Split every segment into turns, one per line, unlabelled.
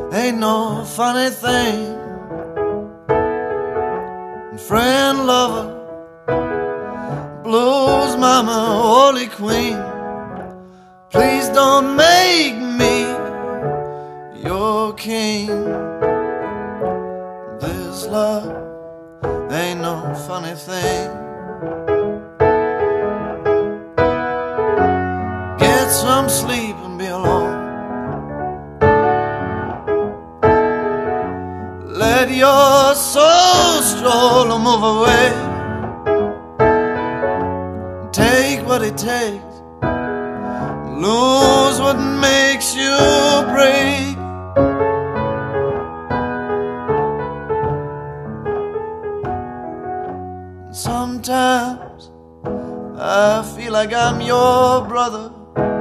ain't no funny thing. And friend, lover, blues mama, holy queen, please don't make me your king. This love ain't no funny thing. Get some sleep and be alone. Let your soul stroll or move away. Take what it takes, lose what makes you break. Sometimes I feel like I'm your brother.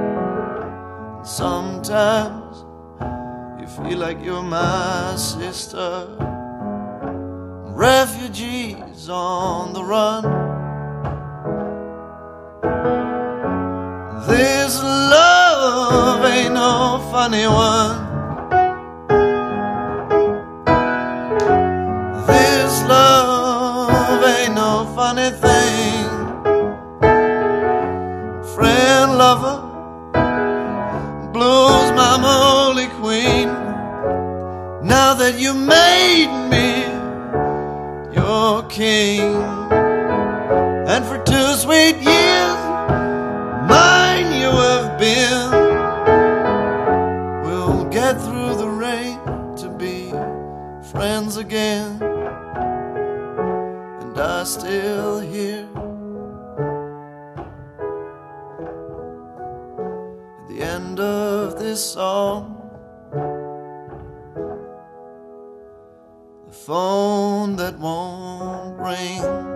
Sometimes you feel like you're my sister. Refugees on the run. This love ain't no funny one. This love ain't no funny thing. Friend, lover, blues mama, holy queen, now that you made me your king, and for 2 sweet years mine you have been, we'll get through the rain to be friends again. And I still hear at the end of this song the phone that won't ring.